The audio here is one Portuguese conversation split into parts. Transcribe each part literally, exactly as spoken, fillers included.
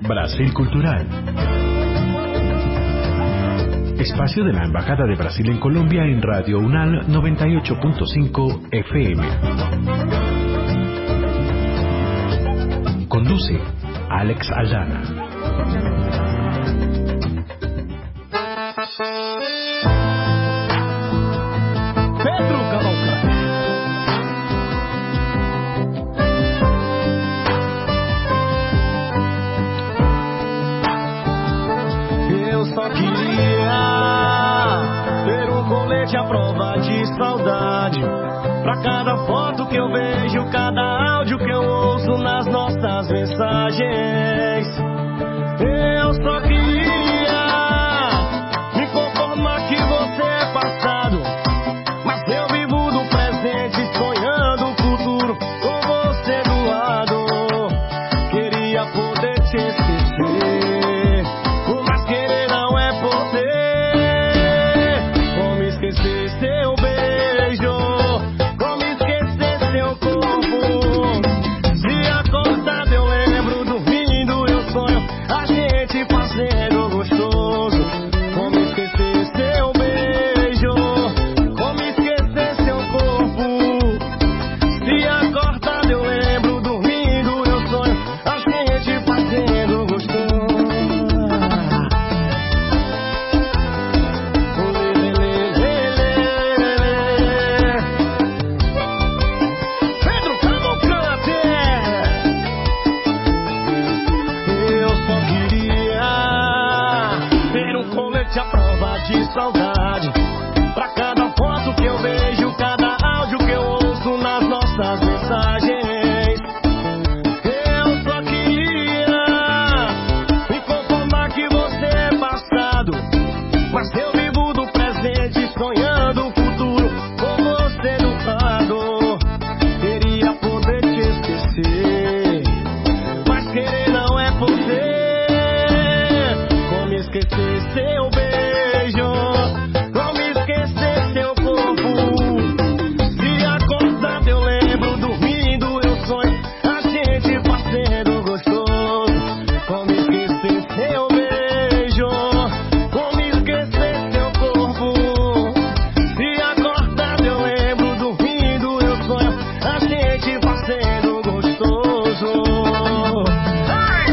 Brasil Cultural. Espacio de la Embajada de Brasil en Colombia en Radio UNAL noventa y ocho punto cinco F M. Conduce Alex Aldana. Pedro Cavalcante. Eu só queria ter um colete à prova de saudade, pra cada foto que eu vejo, cada áudio que eu ouço nas nossas mensagens. Eu só queria me conformar que você é passado, mas eu vivo do presente, sonhando o futuro com você do lado. Queria poder te esquecer, mas querer não é poder. Como esquecer seu beijo, como esquecer seu corpo. Se acordado eu lembro, dormindo eu sonho, a gente fazendo gostoso. Como esquecer seu beijo, como esquecer seu corpo. Se acordado eu lembro, dormindo eu sonho, a gente fazendo gostoso. Pedro Cavalcante. Eu só queria ter um colete à prova de saudade, pra cada foto que eu vejo, cada áudio que eu ouço nas nossas mensagens. Eu só queria me conformar que você é passado, mas eu vivo do presente, sonhando o futuro com você do lado. Queria poder te esquecer, mas querer não é poder. Como esquecer seu beijo, como esquecer seu corpo. Se acordado eu lembro, dormindo eu sonho, a gente fazendo gostoso. Como esquecer seu beijo, como esquecer seu corpo. Se acordado eu lembro, dormindo eu sonho, a gente fazendo gostoso. Ai!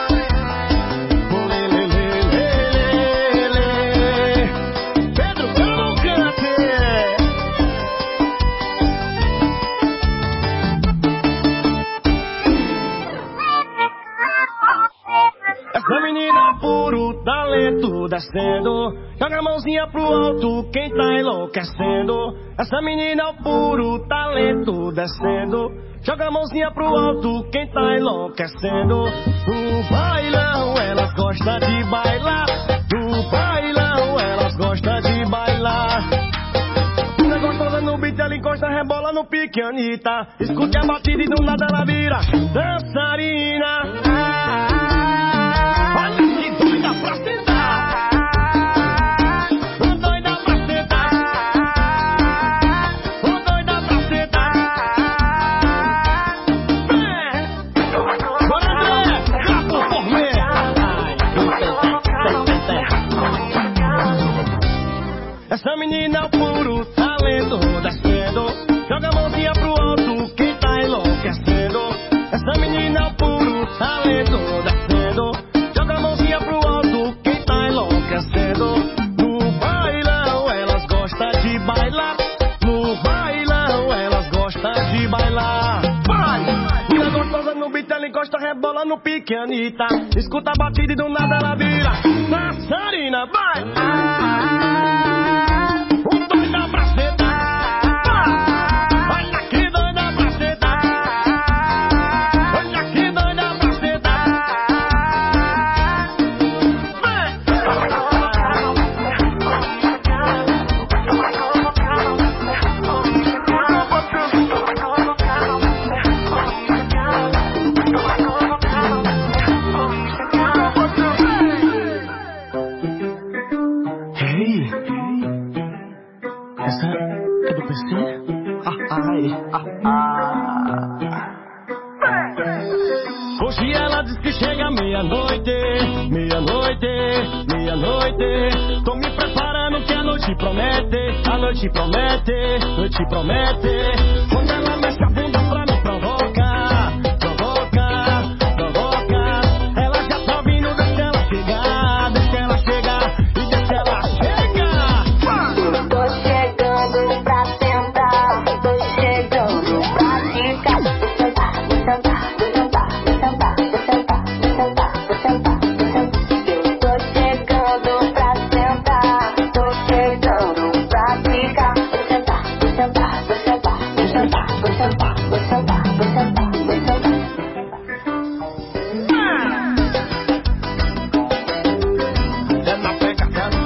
Lê, lê, lê, lê, lê, lê. Pedro Cavalcante. Essa menina puro talento descendo, joga a mãozinha pro alto, quem tá enlouquecendo. Essa menina puro talento descendo, joga a mãozinha pro alto, quem tá enlouquecendo. No bailão elas gostam de bailar, no bailão elas gostam de bailar. Menina gostosa no beat, ela encosta, rebola no pique, Anitta. Escute a batida e do nada ela vira dançarina. Olha que doida pra sentar, doida pra sentar, doida pra sentar. Bora André, gato formê. Essa menina é o puro talento descendo, joga a mãozinha pro alto, quem tá enlouquecendo. Essa menina é o puro talento descendo, joga a mãozinha pro alto, quem tá enlouquecendo. No bailão elas gostam de bailar, no bailão elas gostam de bailar. Vai! Menina gostosa no beat, ela encosta, rebola no pique, Anitta. Escuta a batida e do nada ela vira dançarina. Vai! Doida pra sentar, olha que doida pra sentar, olha que doida pra sentar. Hey, Hoje ela diz que chega meia-noite, meia-noite, meia-noite. Tô me preparando que a noite promete, a noite promete, noite promete. Quando ela mexe a bunda pra me provocar, provocar, provocar. Ela já tá vindo, deixa ela chegar, deixa ela chegar e deixa ela chegar. Tô chegando pra sentar, tô chegando pra ficar. Vou sentar, vou sentar, vou sentar, vou sentar, vou sentar, vou sentar, vou sentar, vou sentar. Eu tô chegando pra sentar, tô chegando pra ficar. Vou sentar, vou sentar, vou sentar, vou sentar, vou sentar, vou sentar, vou sentar, vou sentar. É na pegadela,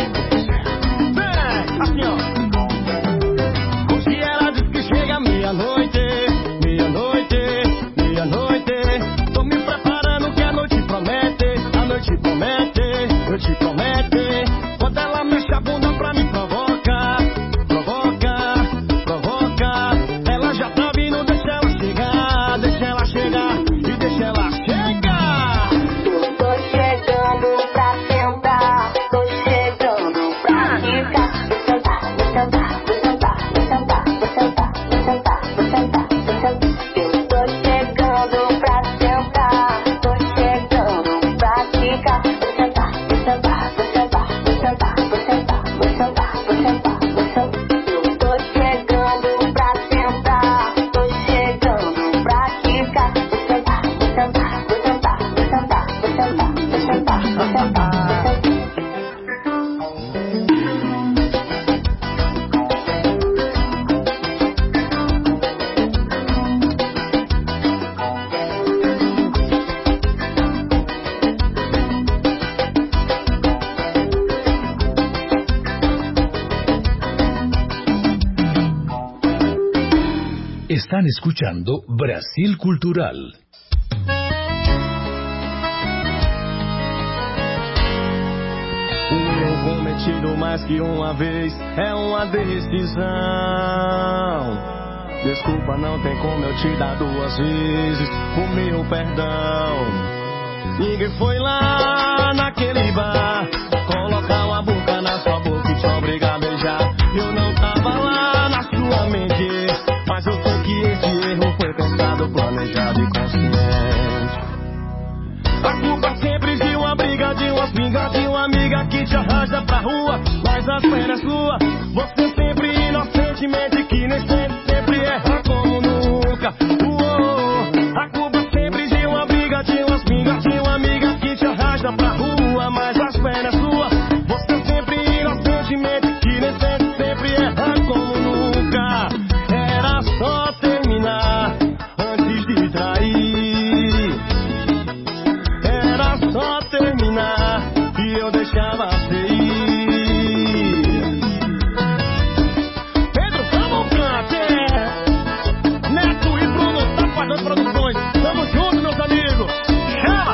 vem, assim ó. Hoje ela diz que chega meia-noite, meia-noite, meia-noite. Tô me preparando que a noite promete, a noite promete, noite promete. Quando ela mexe a bunda pra me provocar, provocar, provocar. Ela já tá vindo, deixa ela chegar, deixa ela chegar e deixa ela chegar. Eu tô chegando pra sentar, tô chegando pra ficar. Vou sentar, vou sentar, vou sentar, vou sentar, vou sentar, vou sentar, vou sentar, vou sentar. Eu tô chegando pra sentar, tô chegando pra ficar. Vou sentar, vou sentar, vou sentar, vou sentar, vou sentar, vou sentar, vou sentar, vou sentar. Eu tô chegando pra sentar, tô chegando pra ficar. Vou sentar, vou sentar, vou sentar, vou sentar, vou sentar, vou sentar, vou sentar, vou sentar. Están escuchando Brasil Cultural. O erro cometido mais que uma vez é uma decisão. Desculpa, não tem como eu te dar duas vezes o meu perdão. Ninguém foi lá naquele bar colocar uma boca na sua boca e te obrigar a beijar. Eu não tava lá na sua mente, mas eu sei que esse erro foi pensado, planejado e consciente. A culpa sempre de uma briga, de umas pingas, de uma amiga que te arrasta pra rua, mas a pena é sua. Você sempre inocentemente que nem sempre, sempre erra como nunca. Uou. A culpa sempre de uma briga, de umas pingas, de uma amiga que te arrasta pra rua, mas a pena é sua. Você sempre inocentemente que nem sempre, sempre erra como nunca. Era só terminar antes de trair. Era só terminar e eu deixava você ir. Pedro Cavalcante, Neto e Bruno Tapa das Produções. Tamo junto, meus amigos. Chama!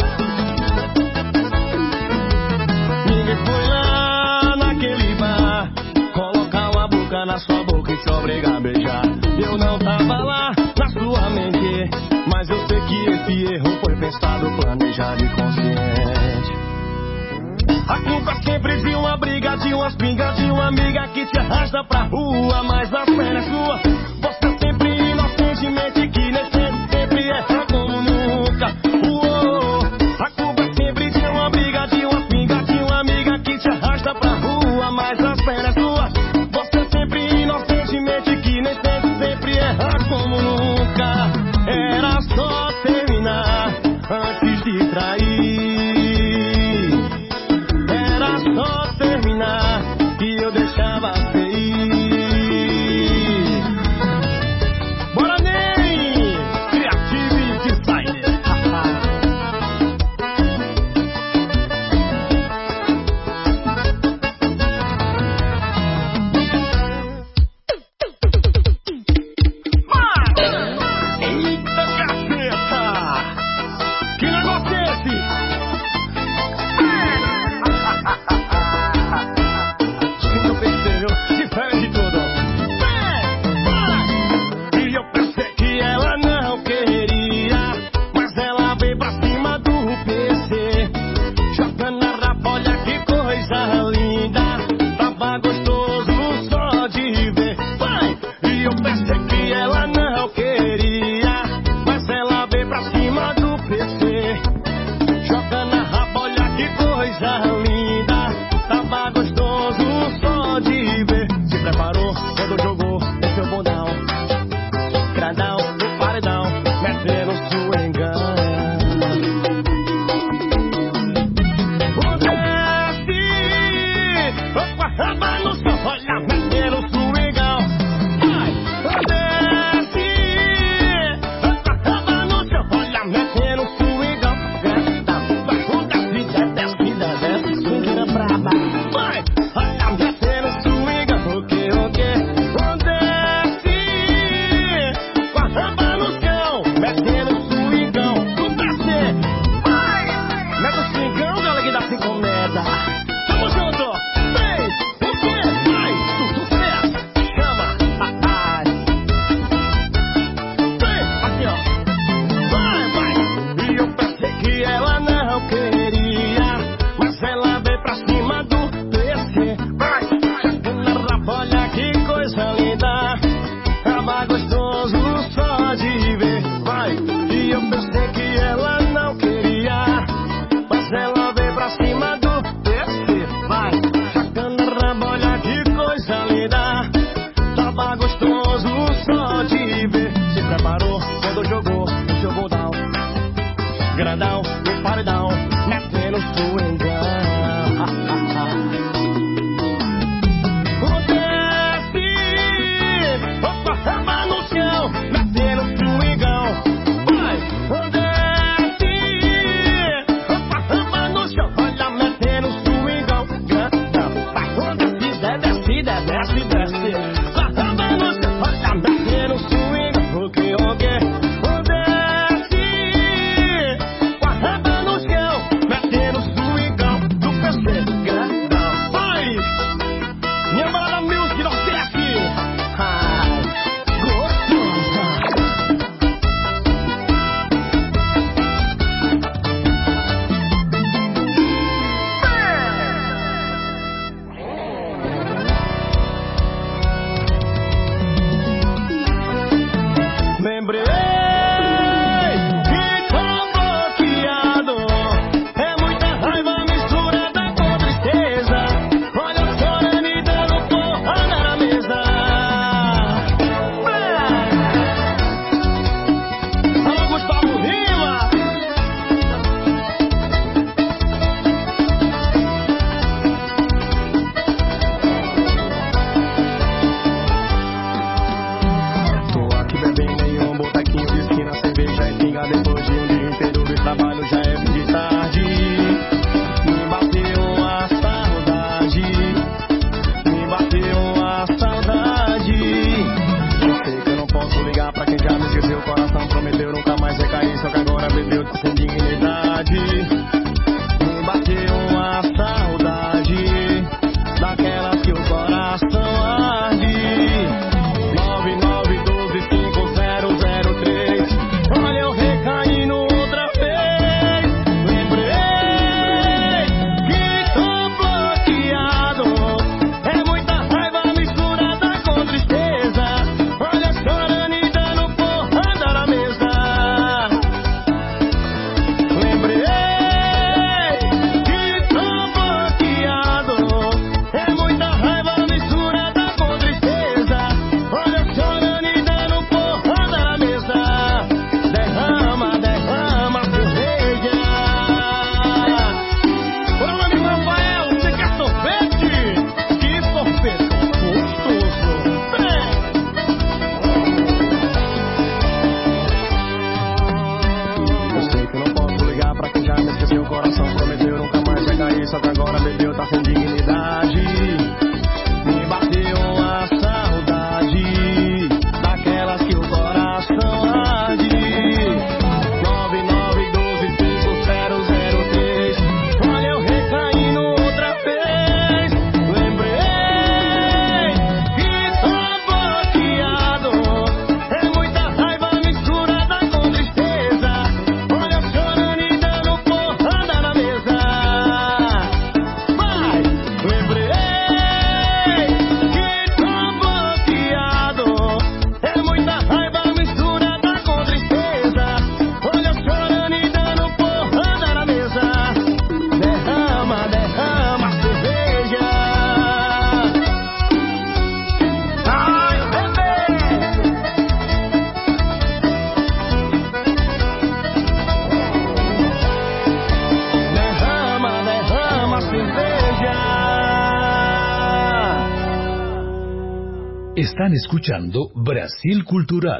Ninguém foi lá naquele bar colocar uma boca na sua boca e te obrigar a beijar. Eu não tava lá na sua mente, mas eu sei que esse erro foi pensado, planejado e consciente. A culpa sempre de uma briga, de umas pingas, de uma amiga que te arrasta pra rua, mas a pena é sua. Você sempre inocentemente que nem sempre, sempre erra como nunca. Uou. A culpa sempre de uma briga, de umas pingas, de uma amiga que te arrasta pra rua, mas a pena é sua. Você sempre inocentemente que nem sempre, sempre erra como nunca. Era só terminar antes de trair. Era só terminar e eu deixava você ir. Bora, Ney! Creative Design. grandão, no paredão, metendo swingão. Están escuchando Brasil Cultural.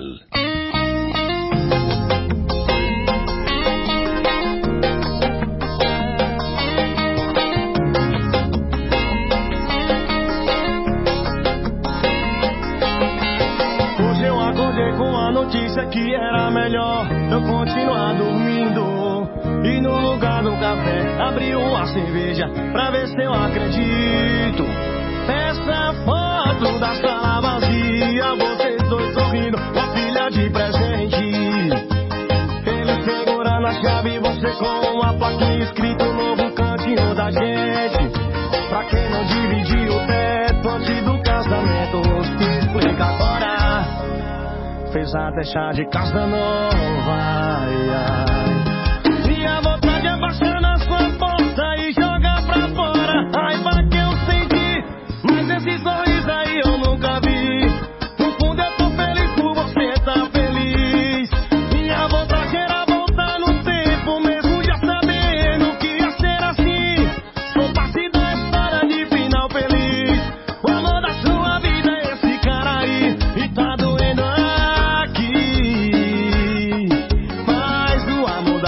Hoje eu acordei com a notícia que era melhor eu continuar dormindo. E no lugar do café abri uma cerveja pra ver se eu acredito. Essa foto da sala vazia, vocês dois sorrindo, a filha de presente. Ele segurando a chave, você com a plaquinha escrito novo cantinho da gente. Pra quem não dividiu o teto antes do casamento, se explica agora. Fez até chá de casa nova, ai, ai. E a vontade é baixar na sua porta e jogar pra fora a raiva que eu senti. Mas esse sorriso aí eu nunca vi. No fundo eu tô feliz por você tá feliz. Minha vontade era voltar no tempo mesmo.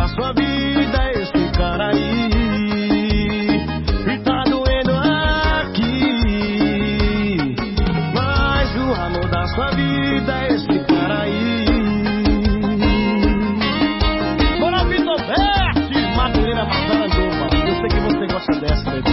sua vida esse cara aí. E tá doendo aqui. Mas o amor da sua vida é esse cara aí. Bora, Vitor Veste, Madureira Massaranduba. Eu sei que você gosta dessa, bebê.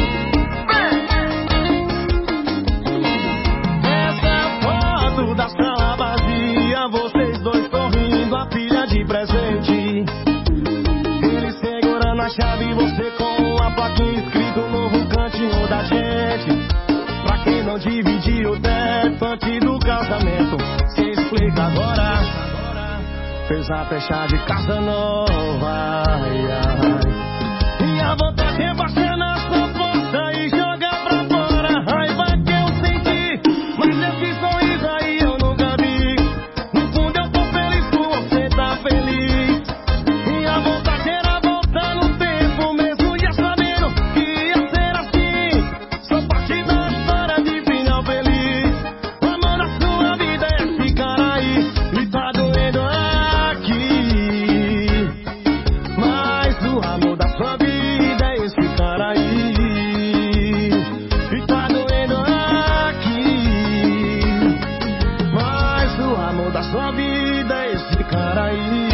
Essa foto da sala vazia, vocês dois sorrindo, a filha de presente. Ele segurando a chave, você com a plaquinha escrito novo cantinho da gente. Pra quem não dividiu o teto antes do casamento, se explica agora. Fez a fechar de casa nova, ai, ai. E a vontade é baixar na sua força e jogar pra fora a raiva que eu senti. Mas esse sorriso aí eu nunca vi. No fundo eu tô feliz por você tá feliz. E a vontade era voltar no tempo mesmo já sabendo que ia ser assim. Sou parte da história de final feliz. O amor da sua vida é esse cara aí. E tá doendo aqui. Mas o amor da sua vida é esse cara aí. E tá doendo aqui. Mas o amor da sua vida é esse cara aí.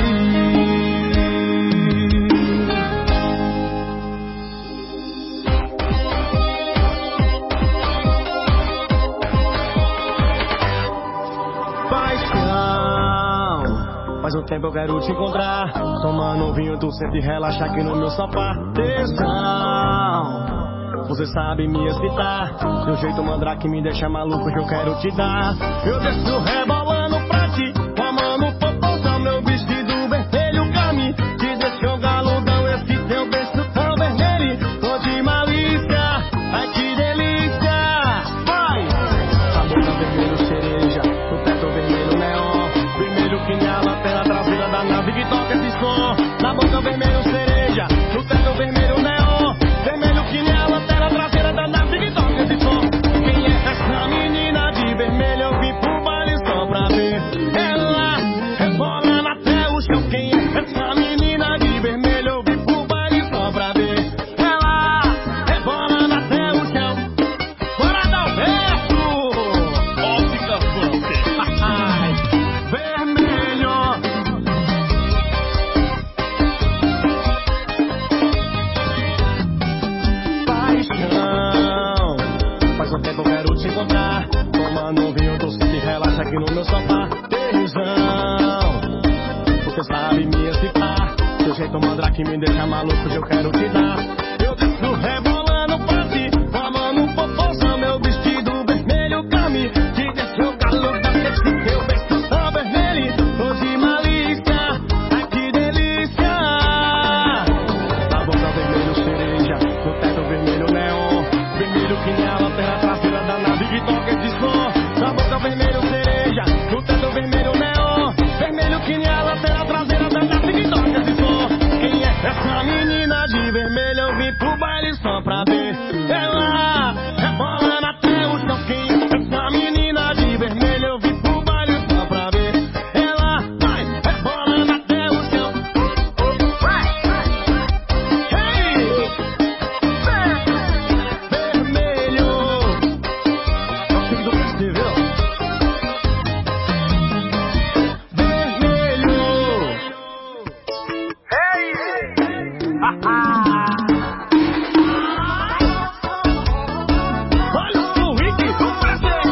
Paixão, faz um tempo eu quero te encontrar. Tomando um vinho, tu sempre relaxa aqui no meu sofá. Tesão, você sabe me excitar. Seu jeito mandrake me deixa maluco que eu quero te dar. Eu desço rebolando pra ti, com a mão no popozão, meu vestido vermelho caminho. Te deixou galudão, esse teu beijo tão vermelho. Tô de malícia, ai que delícia. Vai! A boca vermelho cereja, o teto vermelho neon. Vermelho que nem a lanterna traseira da nave que toca esse som. Na boca vermelho cereja, no teto vermelho neon. Vermelho que nem a lanterna traseira da nave que toca esse som. Quem é essa menina de vermelho? Eu vim pro baile só pra ver ela rebolando até o chão. Quem é essa menina de vermelho? Eu vim pro baile só pra ver ela rebolando até o chão. Bora dar o verso! Ótica Funk. Vermelho. Paixão, faz um tempo eu quero te encontrar. Tomando um vinho, tu se relaxa aqui no meu sofá. Tesão, você sabe me excitar. Seu jeito mandrake me deixa maluco que eu quero te dar. Eu desço rebolando pra ti, com a mão no popozão, meu vestido vermelho caminho. Te deixou galudão, esse teu beijo tão vermelho. Tô de malícia, ai que delícia. A boca vermelho cereja, no teto vermelho neon. Vermelho que nem a lanterna traseira da nave que toca esse som. Na boca vermelho cereja, no teto vermelho neon. Vermelho que nem a lanterna traseira da nave que toca esse som. Quem é essa menina de vermelho? Eu vim pro baile só pra ver ela rebolando até o chão. Quem é essa menina de vermelho? Eu vim pro baile só pra ver ela vai rebolando até o chão. Hey! Vermelho, é o filho do festival. Vermelho. Hey! Olha o Rick do prazer.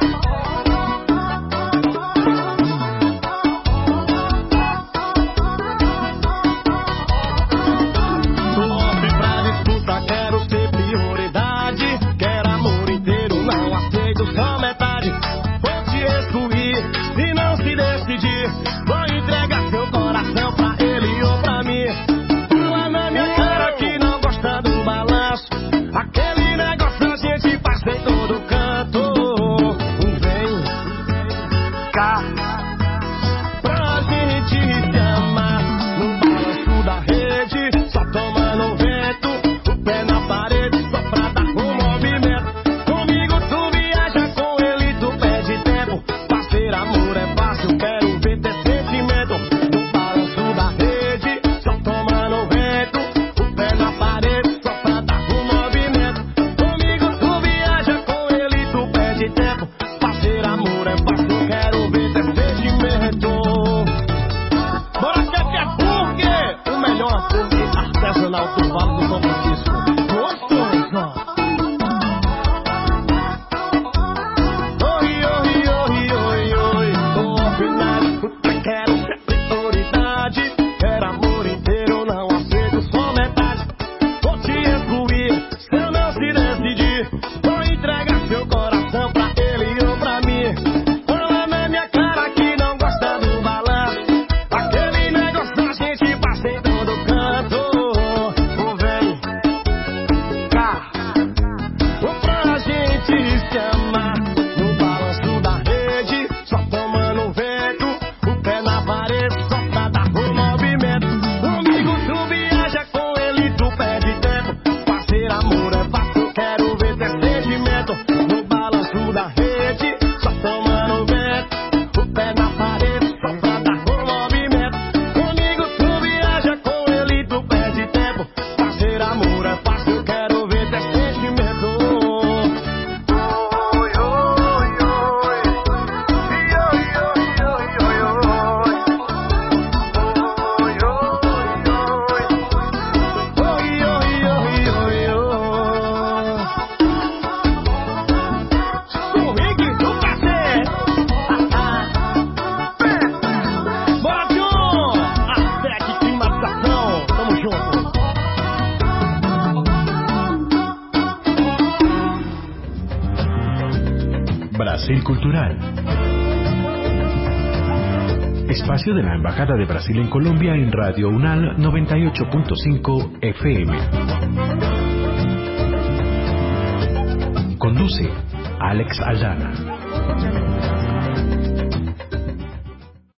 Top pra disputa, quero ser prioridade. Quero amor inteiro, não aceito só metade. Vou te excluir, se não se decidir. Vou entregar seu coração pra ele ou pra mim. Fala na minha cara que artesanal do Vale do São Francisco. Gostoso! Oi, oi, oi, oi, oi. Tô afinado, puta, quero ser prioridade. Quero amor inteiro, não aceito só metade. Vou te excluir, se eu não se decidir. Vou entregar seu coração pra ele ou pra mim. Fala na minha cara que não gosta do balanço. Aquele negócio a gente passa em todo canto. Ou vem cá, ou pra gente se amar. No balanço da rede, só tomando vento. O pé na parede, só pra dar o movimento. Comigo tu viaja, com ele tu perde tempo. Fazer amor é fácil, quero ver teu sentimento. No balanço da rede, só tomando vento. O pé na parede, só pra dar o movimento. Comigo tu viaja, com ele tu perde tempo. Fazer amor é fácil, quero ver teu sentimento. Oi, oi, oi. Oi, oi, oi, oi, oi. Oi, oi, oi. Oi, oi, oi, oi, oi. Swing do cacete. Bora, John! Até que climatização. Tamo junto. Brasil Cultural. Espacio de la Embajada de Brasil en Colombia en Radio UNAL noventa y ocho punto cinco F M. Conduce Alex Aldana.